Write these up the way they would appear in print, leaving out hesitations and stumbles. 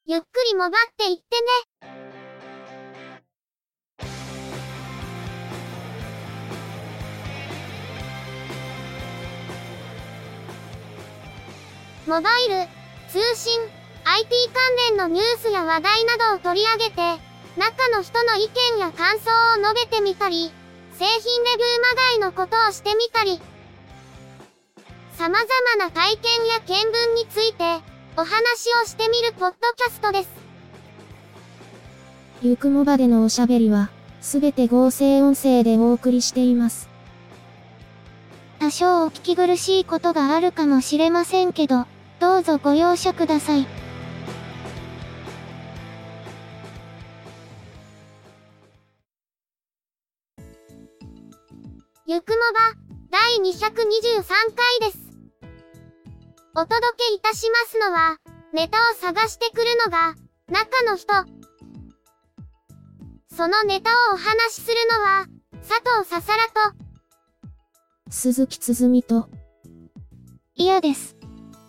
ゆっくりもばっていってね。モバイル、通信、IT 関連のニュースや話題などを取り上げて、中の人の意見や感想を述べてみたり、製品レビューまがいのことをしてみたり、様々な体験や見聞について、お話をしてみるポッドキャストです。 ゆくもばでのおしゃべりは、すべて合成音声でお送りしています。 多少お聞き苦しいことがあるかもしれませんけど、どうぞご容赦ください。ゆくもば、第223回です。お届けいたしますのは、ネタを探してくるのが、中の人。そのネタをお話しするのは、佐藤ささらと、 鈴木つづみと、 嫌です。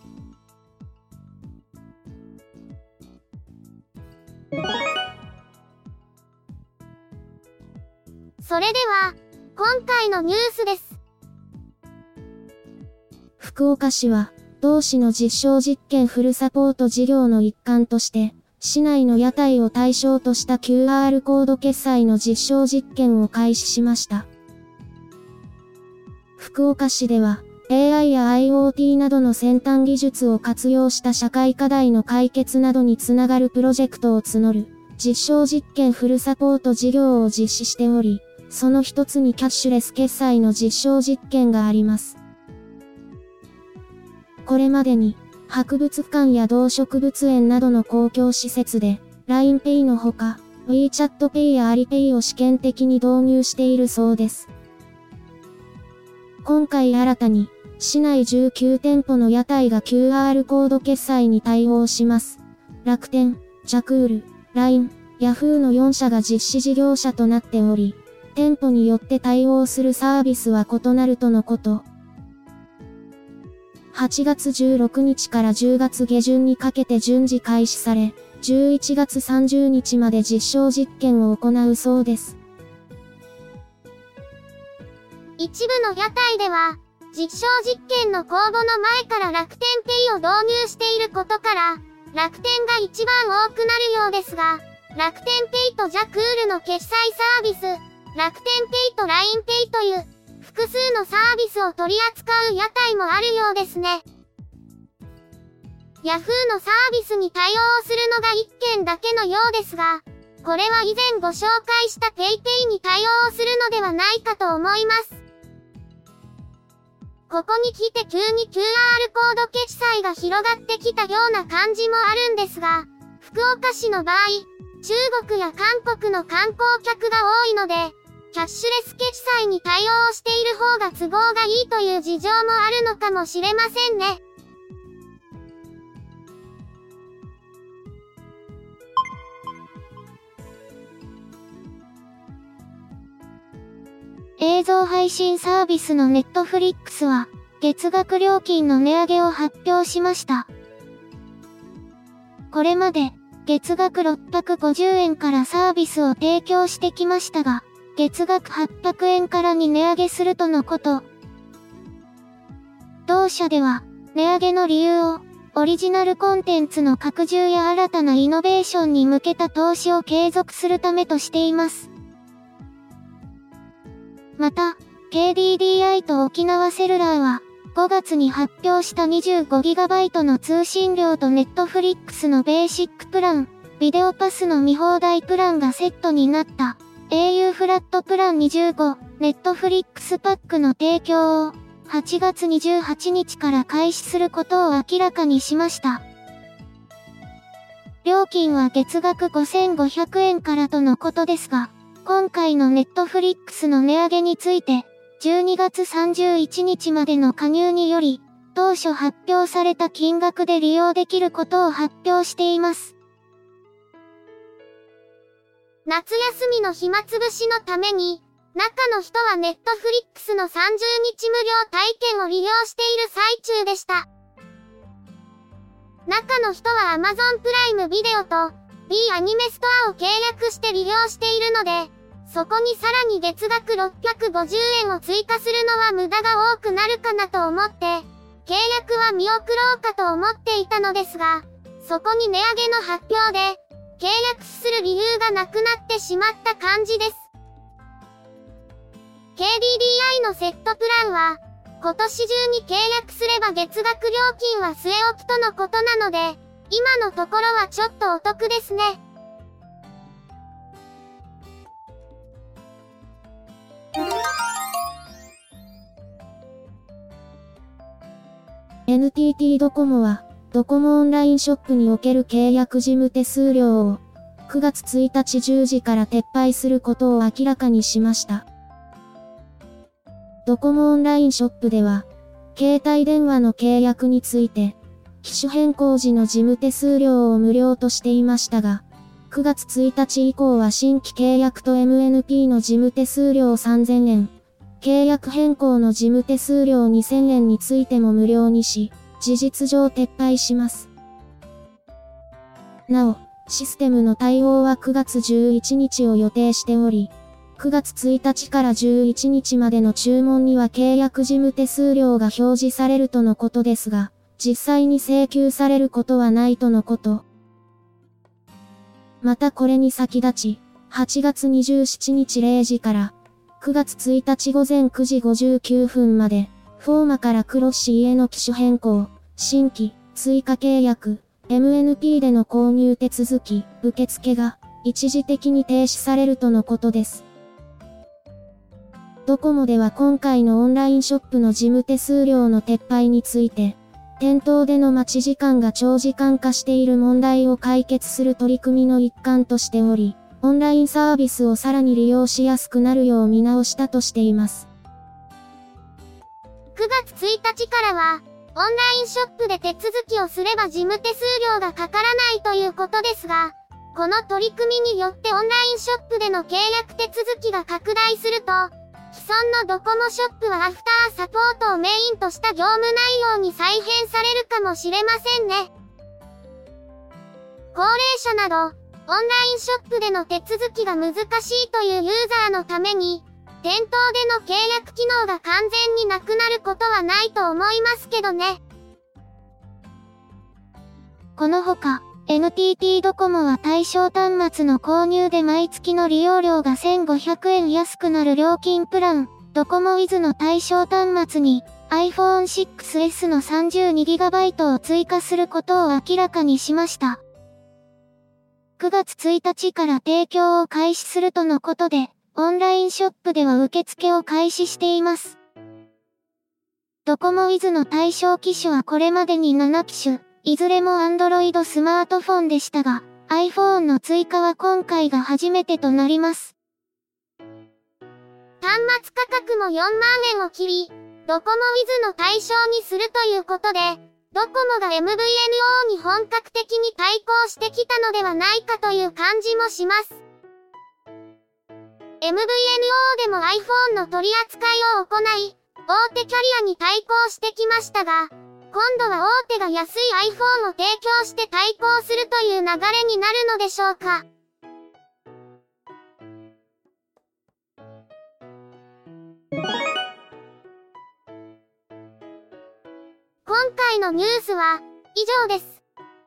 それでは、今回のニュースです。 福岡市は、同市の実証実験フルサポート事業の一環として、市内の屋台を対象とした QR コード決済の実証実験を開始しました。福岡市では、AI や IoT などの先端技術を活用した社会課題の解決などにつながるプロジェクトを募る、実証実験フルサポート事業を実施しており、その一つにキャッシュレス決済の実証実験があります。これまでに、博物館や動植物園などの公共施設で、LINEPay のほか、WeChat Pay や Alipay を試験的に導入しているそうです。今回新たに、市内19店舗の屋台が QR コード決済に対応します。楽天、ジャクール、LINE、Yahoo の4社が実施事業者となっており、店舗によって対応するサービスは異なるとのこと。8月16日から10月下旬にかけて順次開始され、11月30日まで実証実験を行うそうです。 一部の屋台では、実証実験の公募の前から楽天ペイを導入していることから、楽天が一番多くなるようですが、楽天ペイとジャクールの決済サービス、楽天ペイと LINEPay という、複数のサービスを取り扱う屋台もあるようですね。Yahoo のサービスに対応するのが1件だけのようですが、これは以前ご紹介した PayPay に対応するのではないかと思います。ここに来て急に QR コード決済が広がってきたような感じもあるんですが、福岡市の場合、中国や韓国の観光客が多いので、キャッシュレス決済に対応している方が都合がいいという事情もあるのかもしれませんね。映像配信サービスの Netflix は、月額料金の値上げを発表しました。これまで、月額650円からサービスを提供してきましたが、月額800円からに値上げするとのこと。同社では、値上げの理由を、オリジナルコンテンツの拡充や新たなイノベーションに向けた投資を継続するためとしています。また、KDDI と沖縄セルラーは、5月に発表した 25GB の通信量と Netflix のベーシックプラン、ビデオパスの見放題プランがセットになった、au フラットプラン25、Netflix パックの提供を、8月28日から開始することを明らかにしました。料金は月額5500円からとのことですが、今回の Netflix の値上げについて、12月31日までの加入により、当初発表された金額で利用できることを発表しています。夏休みの暇つぶしのために、中の人は Netflix の30日無料体験を利用している最中でした。 中の人は Amazon プライムビデオと B アニメストアを契約して利用しているので、そこにさらに月額650円を追加するのは無駄が多くなるかなと思って、契約は見送ろうかと思っていたのですが、そこに値上げの発表で、契約する理由がなくなってしまった感じです。KDDI のセットプランは、今年中に契約すれば月額料金は据え置きとのことなので、今のところはちょっとお得ですね。 NTT ドコモは、ドコモオンラインショップにおける契約事務手数料を、9月1日10時から撤廃することを明らかにしました。ドコモオンラインショップでは、携帯電話の契約について、機種変更時の事務手数料を無料としていましたが、9月1日以降は新規契約と MNP の事務手数料3000円、契約変更の事務手数料2000円についても無料にし、事実上撤廃します。なお、システムの対応は9月11日を予定しており、9月1日から11日までの注文には契約事務手数料が表示されるとのことですが、実際に請求されることはないとのこと。またこれに先立ち、8月27日0時から、9月1日午前9時59分まで、フォーマからクロッシーへの機種変更、新規、追加契約、MNP での購入手続き、受付が、一時的に停止されるとのことです。ドコモでは今回のオンラインショップの事務手数料の撤廃について、店頭での待ち時間が長時間化している問題を解決する取り組みの一環としており、オンラインサービスをさらに利用しやすくなるよう見直したとしています。 9月1日からは、オンラインショップで手続きをすれば事務手数料がかからないということですが、この取り組みによってオンラインショップでの契約手続きが拡大すると、既存のドコモショップはアフターサポートをメインとした業務内容に再編されるかもしれませんね。高齢者など、オンラインショップでの手続きが難しいというユーザーのために、店頭での契約機能が完全になくなることはないと思いますけどね。このほか、NTT ドコモは対象端末の購入で毎月の利用料が1500円安くなる料金プラン、ドコモ Wiz の対象端末に iPhone 6S の 32GB を追加することを明らかにしました。9月1日から提供を開始するとのことで、オンラインショップでは受付を開始しています。ドコモ Wiz の対象機種はこれまでに7機種。いずれも Android スマートフォンでしたが、iPhone の追加は今回が初めてとなります。端末価格も4万円を切り、ドコモ Wiz の対象にするということで、ドコモが MVNO に本格的に対抗してきたのではないかという感じもします。MVNO でも iPhone の取り扱いを行い、大手キャリアに対抗してきましたが、今度は大手が安い iPhone を提供して対抗するという流れになるのでしょうか。今回のニュースは以上です。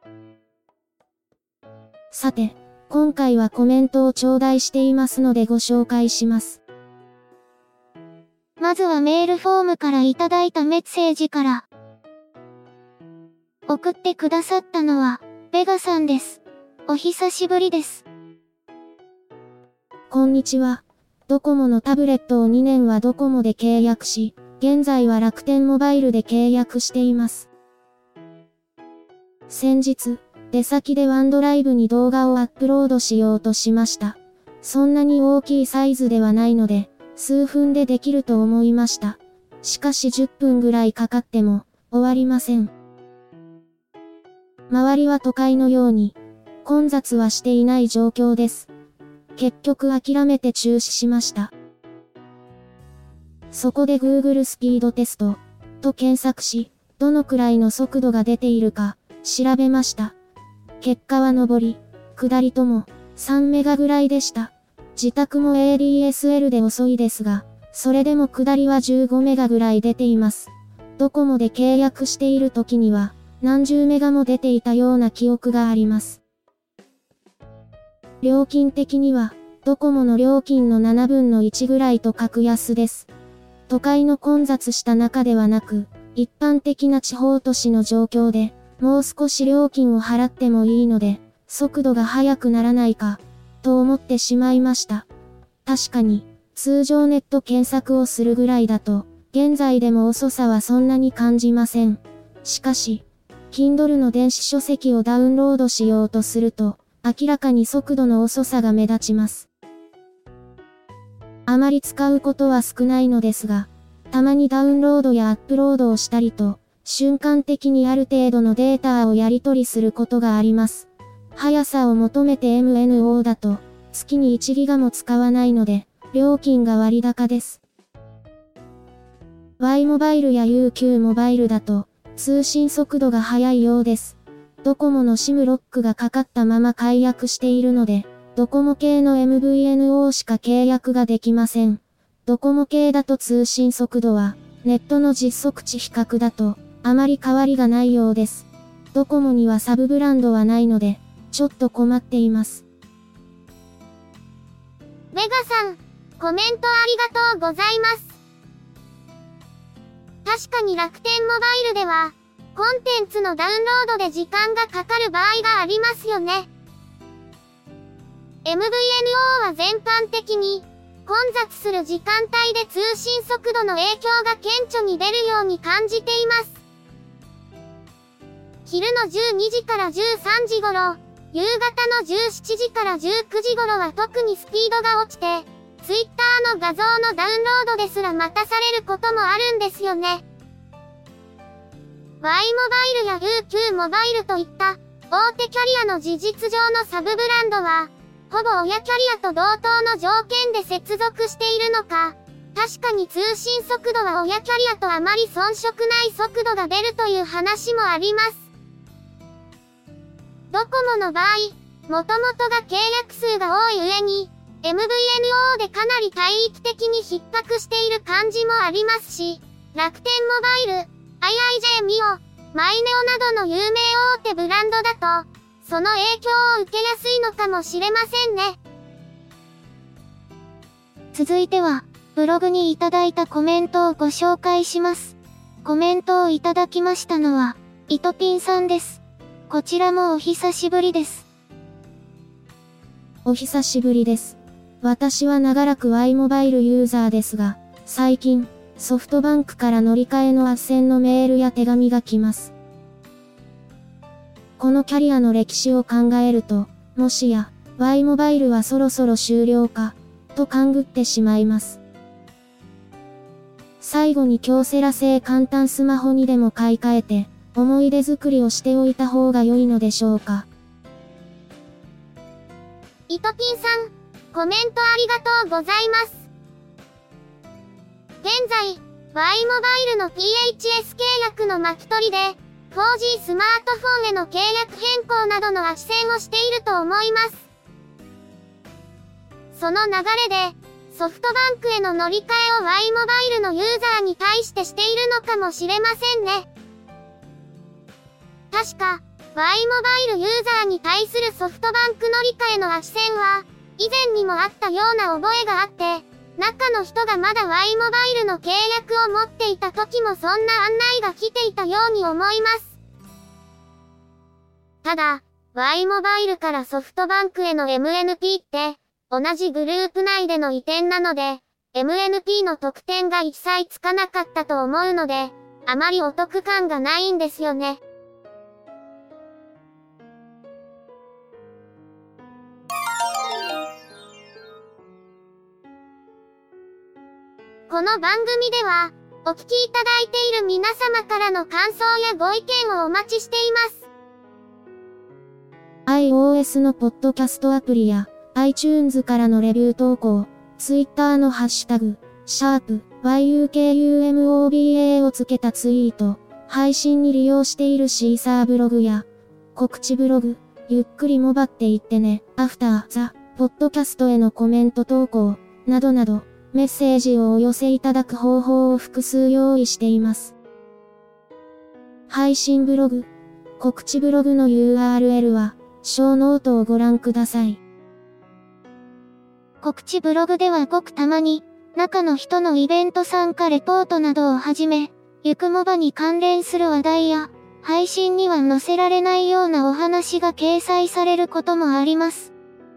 さて、今回はコメントを頂戴していますのでご紹介します。 まずはメールフォームからいただいたメッセージから。送ってくださったのは、ベガさんです。お久しぶりです。 こんにちは。ドコモのタブレットを2年はドコモで契約し、現在は楽天モバイルで契約しています。先日、出先でワンドライブに動画をアップロードしようとしました。そんなに大きいサイズではないので、数分でできると思いました。しかし10分ぐらいかかっても、終わりません。周りは都会のように、混雑はしていない状況です。結局諦めて中止しました。そこで Google スピードテストと検索し、どのくらいの速度が出ているか、 調べました。結果は上り、下りとも3メガぐらいでした。自宅も ADSL で遅いですが、それでも下りは15メガぐらい出ています。ドコモで契約している時には、何十メガも出ていたような記憶があります。料金的には、ドコモの料金の7分の1ぐらいと格安です。都会の混雑した中ではなく、一般的な地方都市の状況で、もう少し料金を払ってもいいので、速度が速くならないか、と思ってしまいました。確かに、通常ネット検索をするぐらいだと、現在でも遅さはそんなに感じません。しかし、Kindle の電子書籍をダウンロードしようとすると、明らかに速度の遅さが目立ちます。あまり使うことは少ないのですが、たまにダウンロードやアップロードをしたりと、瞬間的にある程度のデータをやり取りすることがあります。速さを求めて MNO だと、月に1ギガも使わないので、料金が割高です。Y モバイルや UQ モバイルだと、通信速度が速いようです。ドコモの SIM ロックがかかったまま解約しているので、ドコモ系の MVNO しか契約ができません。ドコモ系だと通信速度は、ネットの実測値比較だと、あまり変わりがないようです。ドコモにはサブブランドはないので、ちょっと困っています。 ベガさん、コメントありがとうございます。確かに楽天モバイルでは、コンテンツのダウンロードで時間がかかる場合がありますよね。MVNO は全般的に、混雑する時間帯で通信速度の影響が顕著に出るように感じています。昼の12時から13時頃、夕方の17時から19時頃は特にスピードが落ちて、Twitter の画像のダウンロードですら待たされることもあるんですよね。Y モバイルや UQ モバイルといった大手キャリアの事実上のサブブランドは、ほぼ親キャリアと同等の条件で接続しているのか、確かに通信速度は親キャリアとあまり遜色ない速度が出るという話もあります。ドコモの場合、もともとが契約数が多い上に、MVNO でかなり帯域的に逼迫している感じもありますし、楽天モバイル、IIJ ミオ、マイネオなどの有名大手ブランドだと、その影響を受けやすいのかもしれませんね。続いては、ブログにいただいたコメントをご紹介します。コメントをいただきましたのは、イトピンさんです。こちらもお久しぶりです。 お久しぶりです。私は長らく Y モバイルユーザーですが、最近、ソフトバンクから乗り換えの斡旋のメールや手紙が来ます。このキャリアの歴史を考えると、もしや、Y モバイルはそろそろ終了か、と勘ぐってしまいます。最後に京セラ製簡単スマホにでも買い替えて、思い出作りをしておいた方が良いのでしょうか。 イトピンさん、コメントありがとうございます。現在、Y モバイルの PHS 契約の巻き取りで、4G スマートフォンへの契約変更などの斡旋をしていると思います。その流れで、ソフトバンクへの乗り換えを Y モバイルのユーザーに対してしているのかもしれませんね。確か、Y モバイルユーザーに対するソフトバンク乗り換えの斡旋は、以前にもあったような覚えがあって、中の人がまだ Y モバイルの契約を持っていた時もそんな案内が来ていたように思います。ただ、Y モバイルからソフトバンクへの MNP って、同じグループ内での移転なので、MNP の特典が一切つかなかったと思うので、あまりお得感がないんですよね。この番組では、お聞きいただいている皆様からの感想やご意見をお待ちしています。 iOS のポッドキャストアプリや、iTunes からのレビュー投稿、Twitter のハッシュタグ、#YUKUMOBA をつけたツイート、配信に利用しているシーサーブログや、 告知ブログ、ゆっくりもばっていってね、アフター、ザ、ポッドキャストへのコメント投稿、などなど、メッセージをお寄せいただく方法を複数用意しています。配信ブログ、告知ブログの URL は、小ノートをご覧ください。 告知ブログではごくたまに、中の人のイベント参加レポートなどをはじめ、ゆくもばに関連する話題や、配信には載せられないようなお話が掲載されることもあります。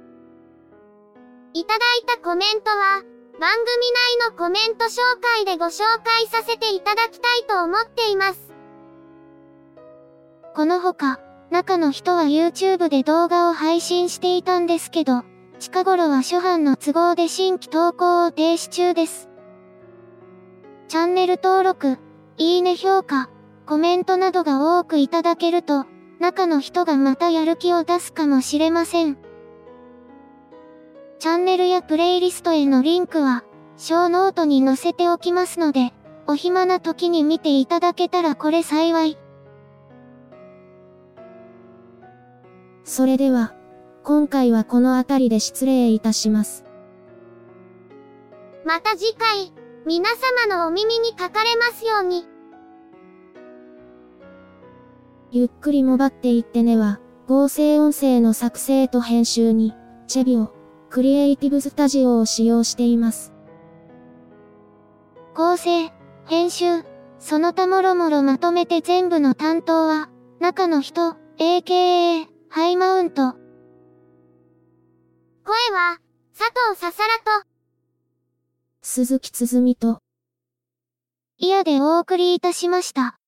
いただいたコメントは、番組内のコメント紹介でご紹介させていただきたいと思っています。 このほか、中の人は YouTube で動画を配信していたんですけど、近頃は諸般の都合で新規投稿を停止中です。チャンネル登録、いいね評価、コメントなどが多くいただけると、中の人がまたやる気を出すかもしれません。チャンネルやプレイリストへのリンクは、小ノートに載せておきますので、お暇な時に見ていただけたらこれ幸い。 それでは、今回はこの辺りで失礼いたします。 また次回、皆様のお耳にかかれますように。 ゆっくりもばっていってねは、合成音声の作成と編集に、チェビオ、クリエイティブスタジオを使用しています。 構成、編集、その他もろもろまとめて全部の担当は、中の人、AKA、ハイマウント。 声は、佐藤ささらと、 鈴木つづみと、 イヤでお送りいたしました。